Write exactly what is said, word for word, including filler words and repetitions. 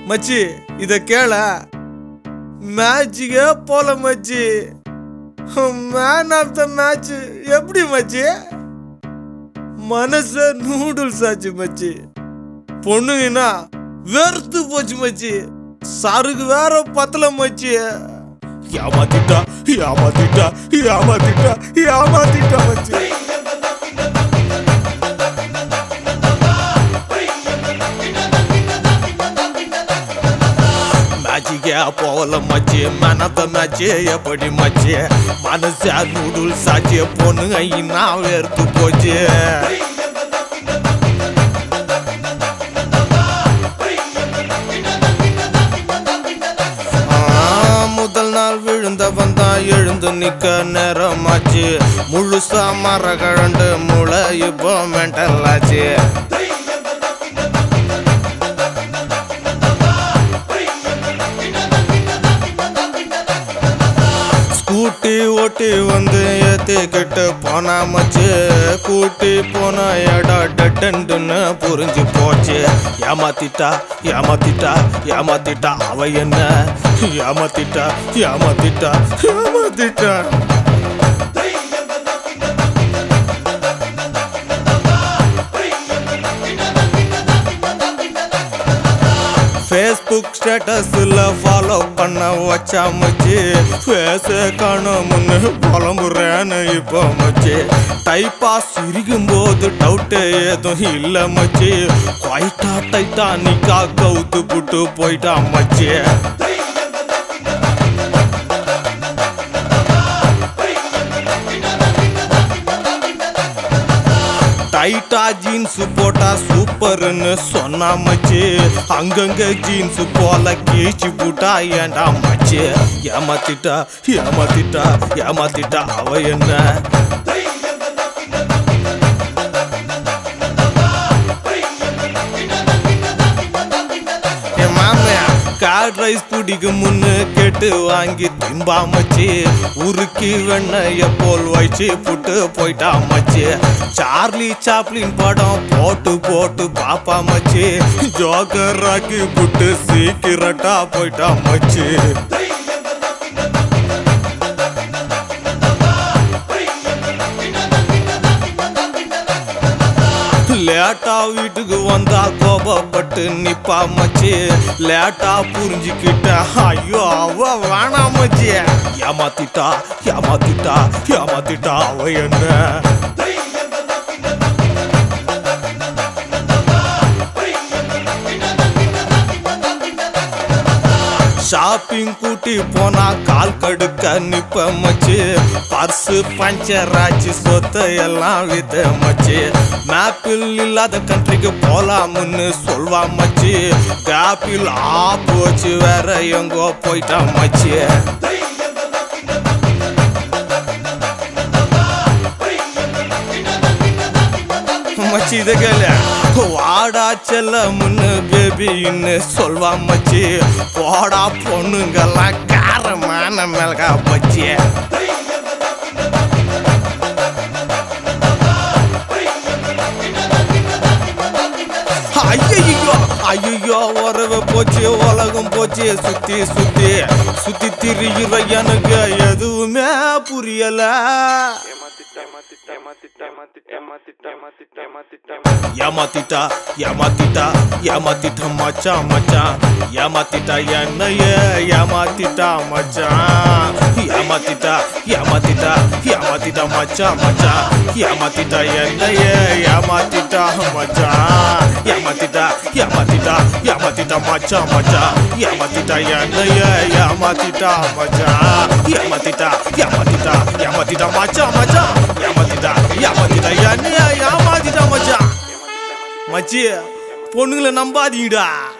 மச்சி இத கேள மேட்சுக்கே போல மச்சி. மேன் ஆஃப் த மேட்ச் எப்படி மச்சி? மனச நூடுல்ஸ் ஆச்சு மச்சி. பொண்ணுங்கன்னா வெறுத்து போச்சு மச்சி. சருக்கு வேற பத்தல மச்சி. ஏமாத்திட்டா ஏமாத்திட்டா ஏமாத்திட்டா ஏமாத்திட்டா மச்சி. மேட்சுக்கே போகல மச்சி. மேன் ஆஃப் த மேட்ச் எப்படி மச்சி? மனசா நூடுல்ஸ் ஆச்சு. பொண்ணுங்க இன்னா வெறுத்து போச்சு. முதல் நாள் விழுந்த வந்தா எழுந்து நிக்க நேரமாச்சு. முழுசா மர கழண்டு முளை இப்போ மென்டல் ஆச்சு. கூட்டி ஓட்டி வந்து ஏத்திக்கிட்டு போனா மச்சு. கூட்டி போன எடா டெட்டுன்னு புரிஞ்சு போச்சு. ஏமாத்திட்டா ஏமாத்திட்டா ஏமாத்திட்டா அவ என்ன? ஏமாத்திட்டா ஏமாத்திட்டா ஏமாத்திட்டா. ஃபேஸ்புக் ஸ்டேட்டஸ்ல ஃபாலோ பண்ண வச்சா மச்சி. ஃபேஸ காணோம்னு புலம்புறேன்னு இப்போ மச்சி. டைப்பா சிரிக்கும் போது டவுட்டு ஏதும் இல்ல மச்சி. குவைட்டா டைட்டானிக்கா கவுத்து புட்டு போயிட்டா மச்சி. டைட்டா ஜீன்ஸ் போட்டா சூப்பர்னு சொன்னா மச்சி. அங்கங்க ஜீன்ஸ் போல கீழ்ச்சி போட்டா ஏண்டா மச்சி. ஏமாத்திட்டா ஏமாத்திட்டா ஏமாத்திட்டா அவ என்ன? கார்ட் ரைஸ் பிடிக்கு முன்னு கேட்டு வாங்கி திம்பா மச்சி. உருக்கி வெண்ணைய போல் வச்சு புட்டு போயிட்டா மச்சி. சார்லி சாப்ளின் படம் போட்டு போட்டு பாப்பா மச்சி. ஜோக்கர் ராக்கி புட்டு சீக்கிரட்டா போயிட்டா மச்சி. லேட்டா வீட்டுக்கு வந்தா கோபப்பட்டு நிப்பா மச்சி. லேட்டா புரிஞ்சுக்கிட்ட ஐயோ அவ வேணா மச்சி. ஏமாத்திட்டா ஏமாத்திட்டா ஏமாத்திட்டா அவ என்ன? ஷாப்பிங் கூட்டி போனா கால் கடுக்க நிப்ப மச்சி. பர்ஸு பஞ்சர் ஆச்சு சொத்த எல்லாம் வித்த மச்சி. மேப்பில் இல்லாத கண்ட்ரிக்கு போலாம்னு சொல்வா மச்சி. கேப்பில் ஆப் வச்சு வேற எங்கோ போயிட்டா மச்சி. மச்சி இத கேளு. வாடா செல்ல முன்னு பேபின்னு சொல்வா மச்சி. போடா பொண்ணுங்கெல்லாம் காரமான மிளகா பச்சி. ஐயோ ஐயோ உறவு போச்சு உலகம் போச்சு. சுத்தி சுத்தி சுத்தி திரிகிற எனக்கு எதுவுமே புரியல. ஏமாத்திட்டா ஏமாத்திட்டா ஏமாத்திட்டா மச்சான் மச்சான். ஏமாத்திட்டா என்னைய ஏமாத்திட்டா மச்சான். ஏமாத்திட்டா ஏமாத்திட்டா ஏமாத்திட்டா மச்சான் மச்சான். ஏமாத்திட்டா என்னைய ஏமாத்திட்டா மச்சான். ஏமாத்திட்டா ஏமாத்திட்டா ஏமாத்திட்டா மச்சான் மச்சான். ஏமாத்திட்டா என்னைய ஏமாத்திட்டா மச்சான். ஏமாத்திட்டா ஏமாத்திட்டா ஏமாத்திட்டா மச்சான் மச்சான். ஏமாத்திட்டா ஏமாத்திட்டா என்னைய ஏமாத்திட்டா மச்சான். மச்சி பொண்ணுங்களை நம்பாதீங்கடா.